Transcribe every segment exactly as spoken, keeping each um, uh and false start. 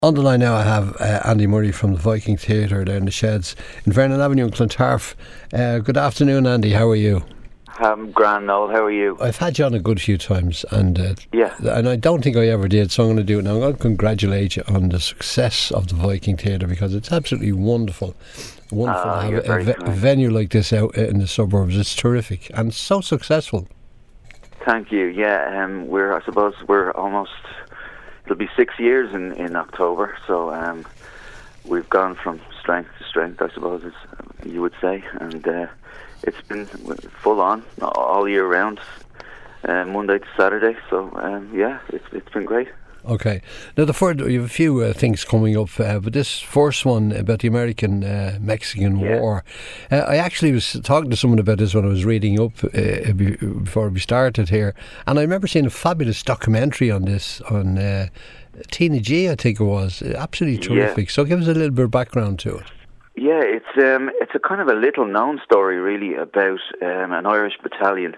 On the line now I have uh, Andy Murray from the Viking Theatre there in the Sheds in Vernon Avenue in Clontarf. Uh, good afternoon, Andy, how are you? I'm grand, Noel, how are you? I've had you on a good few times and uh, yeah. and I don't think I ever did, so I'm going to do it now. I'm going to congratulate you on the success of the Viking Theatre because it's absolutely wonderful. Wonderful oh, to have a, a, ve- a venue like this out in the suburbs. It's terrific and so successful. Thank you, yeah. Um, we're, I suppose we're almost... It'll be six years in, in October, so um, we've gone from strength to strength, I suppose, as you would say, and uh, it's been full on all year round, uh, Monday to Saturday. So um, yeah, it's it's been great. Okay. Now, the third, you have a few uh, things coming up, uh, but this first one about the American-Mexican uh, yeah. War, uh, I actually was talking to someone about this when I was reading up uh, before we started here, and I remember seeing a fabulous documentary on this on uh, Tina G, I think it was. Absolutely terrific. Yeah. So give us a little bit of background to it. Yeah, it's um, it's a kind of a little-known story, really, about um, an Irish battalion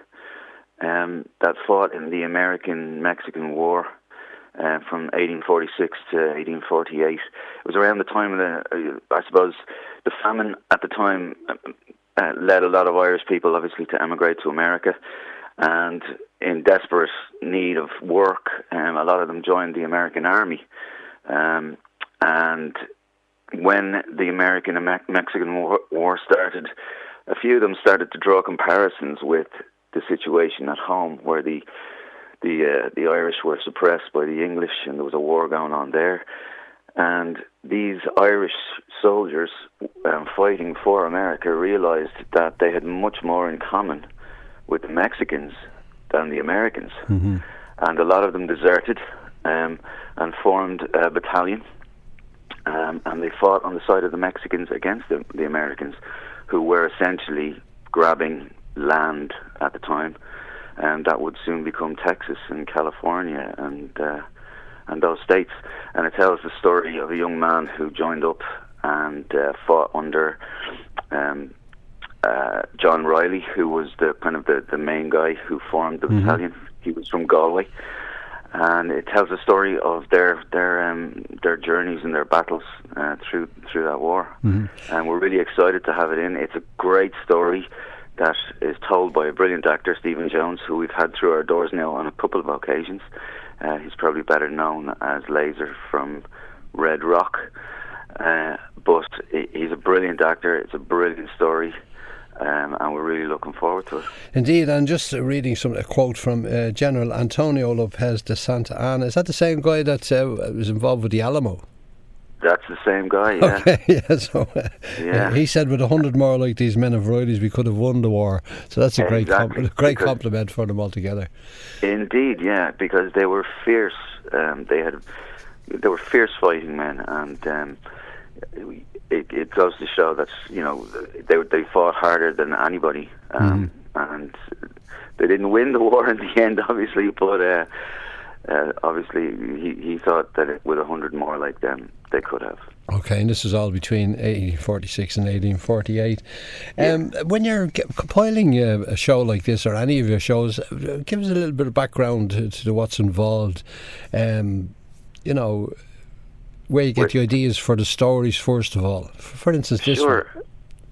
um, that fought in the American-Mexican War. Uh, from eighteen forty-six to eighteen forty-eight. It was around the time of the, uh, I suppose, the famine at the time uh, led a lot of Irish people, obviously, to emigrate to America. And in desperate need of work, um, a lot of them joined the American Army. Um, and when the American and Me- Mexican war, war started, a few of them started to draw comparisons with the situation at home, where the The uh, the Irish were suppressed by the English, and there was a war going on there. And these Irish soldiers um, fighting for America realised that they had much more in common with the Mexicans than the Americans. Mm-hmm. And a lot of them deserted um, and formed a battalion. Um, and they fought on the side of the Mexicans against the, the Americans, who were essentially grabbing land at the time. And that would soon become Texas and California and uh, and those states. And it tells the story of a young man who joined up and uh, fought under um, uh, John Riley, who was the kind of the, the main guy who formed the mm-hmm. battalion. He was from Galway, and it tells a story of their their um, their journeys and their battles uh, through through that war. Mm-hmm. And we're really excited to have it in. It's a great story that is told by a brilliant actor, Stephen Jones, who we've had through our doors now on a couple of occasions. Uh, he's probably better known as Laser from Red Rock. Uh, but he's a brilliant actor. It's a brilliant story. Um, and we're really looking forward to it. Indeed, and just reading some a quote from uh, General Antonio Lopez de Santa Anna. Is that the same guy that uh, was involved with the Alamo? That's the same guy, yeah. Okay, yeah, so uh, yeah. he said with a hundred more like these men of varieties we could have won the war. So that's a great exactly. com- great compliment for them altogether. Indeed, yeah, because they were fierce. Um, they had they were fierce fighting men, and um, it, it goes to show that, you know, they they fought harder than anybody, um, mm. and they didn't win the war in the end, obviously, but uh, uh, obviously he, he thought that it, with a hundred more like them, they could have. Okay, and this is all between eighteen forty-six and eighteen forty-eight. Um, yeah. When you're g- compiling a, a show like this, or any of your shows, give us a little bit of background to, to what's involved. Um, you know, where you get the ideas for the stories, first of all. For instance, this sure. one.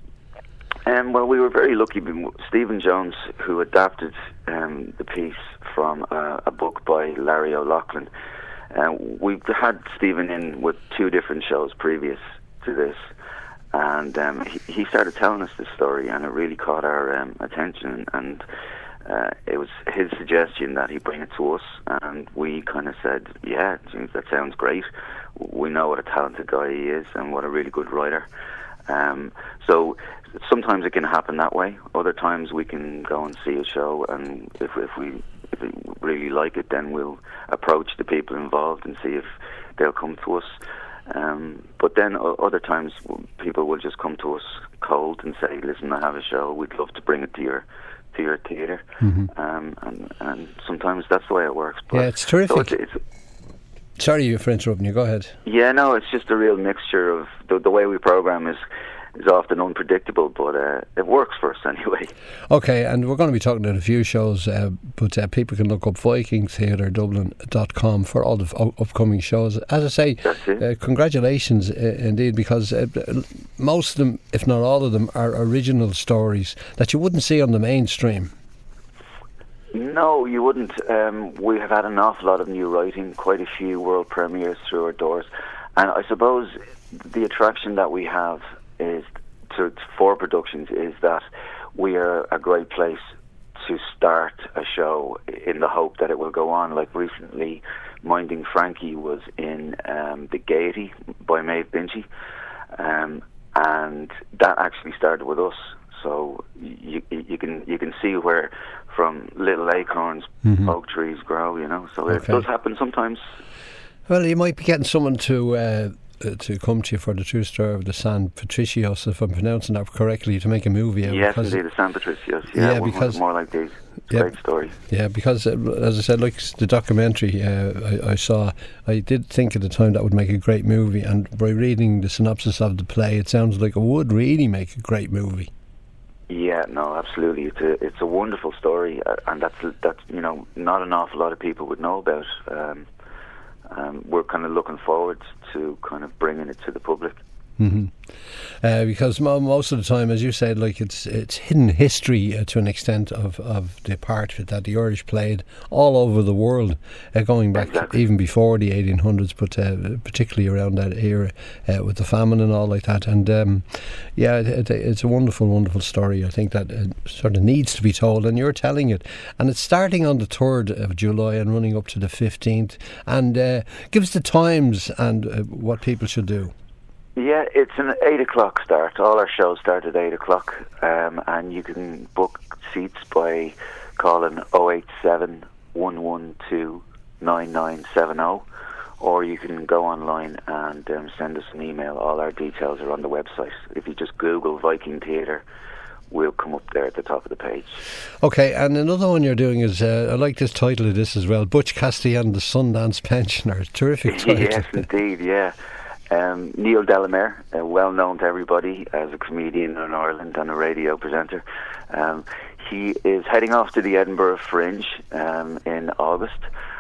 Um, well, we were very lucky. Stephen Jones, who adapted um, the piece from uh, a book by Larry O'Loughlin. Uh, we've had Stephen in with two different shows previous to this, and um, he, he started telling us this story, and it really caught our um, attention, and uh, it was his suggestion that he bring it to us, and we kind of said, yeah, geez, that sounds great. We know what a talented guy he is and what a really good writer. Um, so sometimes it can happen that way. Other times we can go and see a show, and if, if we if we really like it, then we'll approach the people involved and see if they'll come to us. Um, but then o- other times people will just come to us cold and say, listen, I have a show, we'd love to bring it to your to your theatre. Mm-hmm. um, and, and sometimes that's the way it works. But yeah, it's terrific. So it's, it's, Sorry for interrupting you, go ahead. Yeah, no, it's just a real mixture of the, the way we program is is often unpredictable, but uh, it works for us anyway. Okay, and we're going to be talking about a few shows, uh, but uh, people can look up viking theatre dublin dot com for all the f- upcoming shows. As I say, uh, congratulations uh, indeed, because uh, most of them, if not all of them, are original stories that you wouldn't see on the mainstream. No, you wouldn't. Um, we have had an awful lot of new writing, quite a few world premieres through our doors, and I suppose the attraction that we have is to for productions is that we are a great place to start a show in the hope that it will go on. Like recently, Minding Frankie was in um, The Gaiety by Maeve Binchy, um, and that actually started with us. So you you can you can see where from little acorns mm-hmm. oak trees grow, you know. So okay. It does happen sometimes. Well, you might be getting someone to uh, to come to you for the true story of the San Patricios, if I'm pronouncing that correctly, to make a movie out. Yes, indeed, the San Patricios. Yeah, yeah, because more like these. It's yeah, a great story. Yeah, because uh, as I said, like the documentary uh, I, I saw, I did think at the time that would make a great movie, and by reading the synopsis of the play, it sounds like it would really make a great movie. Yeah, no, absolutely. It's a it's a wonderful story, uh, and that's that's you know not an awful lot of people would know about. Um, um, we're kind of looking forward to kind of bringing it to the public. Mm-hmm. Uh, because mo- most of the time, as you said, like it's it's hidden history uh, to an extent of, of the part that the Irish played all over the world, uh, going back exactly. even before the eighteen hundreds, but uh, particularly around that era uh, with the famine and all like that. And um, yeah, it, it, it's a wonderful, wonderful story. I think that it sort of needs to be told, and you're telling it. And it's starting on the third of July and running up to the fifteenth, and uh, give us the times and uh, what people should do. Yeah, it's an eight o'clock start. All our shows start at eight o'clock, um, and you can book seats by calling oh eight seven, one one two, nine nine seven oh, or you can go online and um, send us an email. All our details are on the website. If you just Google Viking Theatre, we'll come up there at the top of the page. Okay, and another one you're doing is, uh, I like this title of this as well, Butch Castellan, the Sundance Pensioner. Terrific title. Yes, indeed, yeah. Um, Neil Delamere, uh, well known to everybody as a comedian in Ireland and a radio presenter. Um, he is heading off to the Edinburgh Fringe um, in August,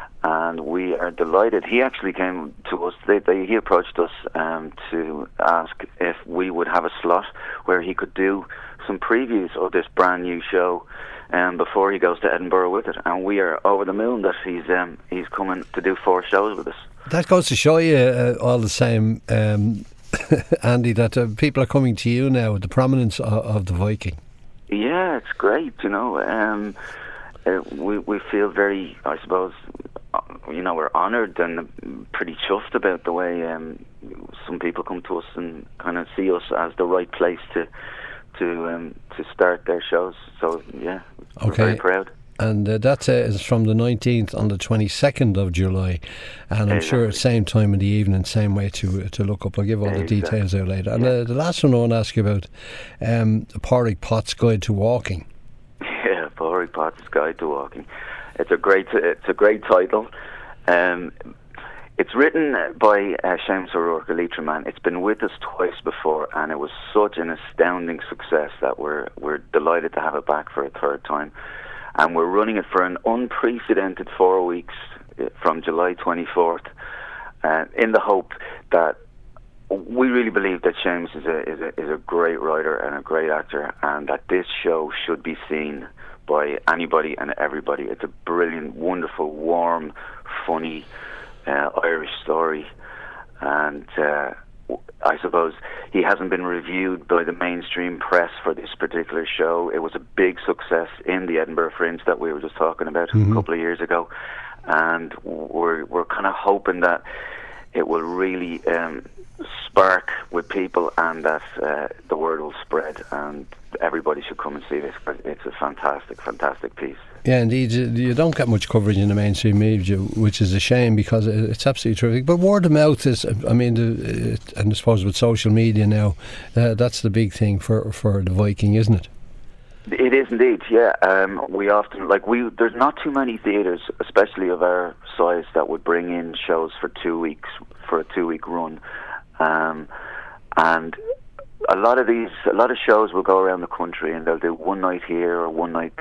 and we are delighted. He actually came to us, they, they, he approached us um, to ask if we would have a slot where he could do some previews of this brand new show um, before he goes to Edinburgh with it, and we are over the moon that he's um, he's coming to do four shows with us. That goes to show you uh, all the same, um, Andy, that uh, people are coming to you now with the prominence of, of the Viking. Yeah, it's great, you know. Um, uh, we we feel very, I suppose, uh, you know, we're honoured and pretty chuffed about the way um, some people come to us and kind of see us as the right place to to um, to start their shows. So yeah, we're okay. very proud. And uh, that uh, is from the nineteenth on the twenty-second of July, and I'm exactly. sure same time in the evening, same way to to look up. I'll give all exactly. the details out later. And yeah. uh, the last one I want to ask you about, um, Pádraig Potts' Guide to Walking. Yeah, Pádraig Potts' Guide to Walking. It's a great it's a great title. Um, it's written by uh, Seamus O'Rourke, a Leitrim man. It's been with us twice before, and it was such an astounding success that we're we're delighted to have it back for a third time. And we're running it for an unprecedented four weeks from July twenty-fourth, uh, in the hope that we really believe that Seamus is a, is a is a great writer and a great actor, and that this show should be seen by anybody and everybody. It's a brilliant, wonderful, warm, funny uh, Irish story, and uh, I suppose he hasn't been reviewed by the mainstream press for this particular show. It was a big success in the Edinburgh Fringe that we were just talking about mm-hmm. a couple of years ago, and we're we're kind of hoping that it will really um, spark with people, and that uh, the word will spread, and everybody should come and see this. It's a fantastic, fantastic piece. Yeah, indeed. You don't get much coverage in the mainstream media, which is a shame, because it's absolutely terrific. But word of mouth is, I mean, the, and I suppose with social media now, uh, that's the big thing for, for the Viking, isn't it? It is indeed, yeah. Um, we often, like, we there's not too many theatres, especially of our size, that would bring in shows for two weeks, for a two-week run. Um, and a lot of these, a lot of shows will go around the country, and they'll do one night here or one night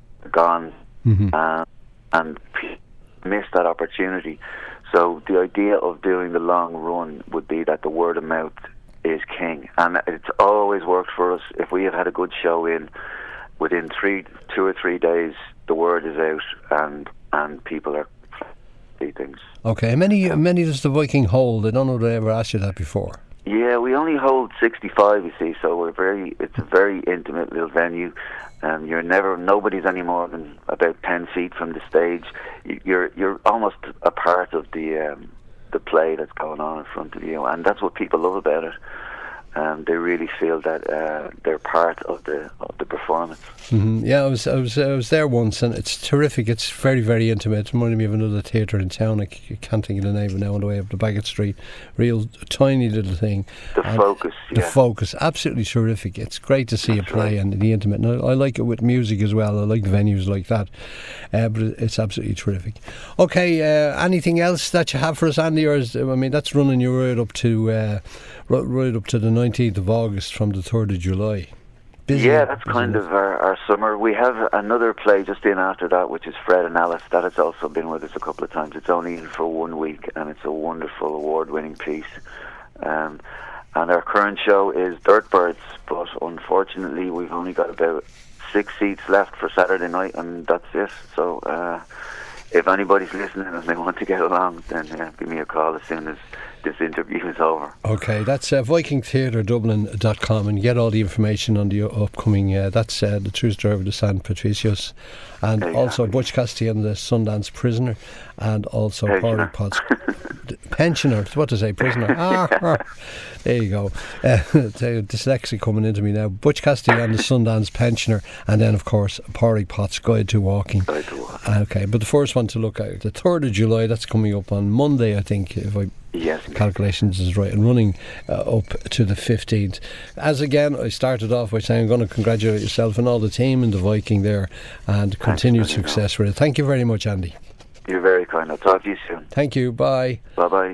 gone, mm-hmm. uh, and miss that opportunity. So the idea of doing the long run would be that the word of mouth is king, and it's always worked for us. If we have had a good show in, within three, two or three days, the word is out, and and people are see things. Okay, many many does the Viking hold? I don't know that I ever asked you that before. Yeah, we only hold sixty-five, you see, so we're very. It's a very intimate little venue. Um, you're never, nobody's any more than about ten feet from the stage. You're you're almost a part of the um, the play that's going on in front of you, and that's what people love about it. Um, they really feel that uh, they're part of the of the performance. Mm-hmm. Yeah, I was I was I was there once, and it's terrific. It's very very intimate. It reminded me of another theatre in town. I c- can't think of the name now. On the way up to Bagot Street, real tiny little thing. The and focus, the yeah. focus, absolutely terrific. It's great to see That's a play right. and the intimate. And I, I like it with music as well. I like venues like that, uh, but it's absolutely terrific. Okay, uh, anything else that you have for us, Andy? Or is, I mean, that's running you right up to uh, right, right up to the nineteenth of August from the third of July. Busy, yeah, that's kind it? of our, our summer. We have another play just in after that, which is Fred and Alice. That has also been with us a couple of times. It's only in for one week, and it's a wonderful award-winning piece. Um, and our current show is Dirtbirds, but unfortunately we've only got about six seats left for Saturday night, and that's it. So uh, if anybody's listening and they want to get along, then uh, give me a call as soon as this interview is over. Okay, that's uh, Viking Theatre Dublin dot com, and get all the information on the upcoming, uh, that's uh, The True Story of the San Patricios, and Exactly. also Butch Cassidy and the Sundance Prisoner, and also Pensioner. Paulie Potts Pensioner, what to say, prisoner. Ah, ah. There you go. Uh, dyslexia coming into me now. Butch Cassidy and the Sundance Pensioner, and then of course Paulie Potts Guide to Walking. Guide to Walking. Okay, but the first one to look at, the third of July, that's coming up on Monday, I think, if I Yes. calculations is right, and running uh, up to the fifteenth. As again, I started off by saying I'm going to congratulate yourself and all the team and the Viking there, and continued Thanks, success with it. Thank you very much, Andy. You're very kind. I'll talk to you soon. Thank you. Bye. Bye bye.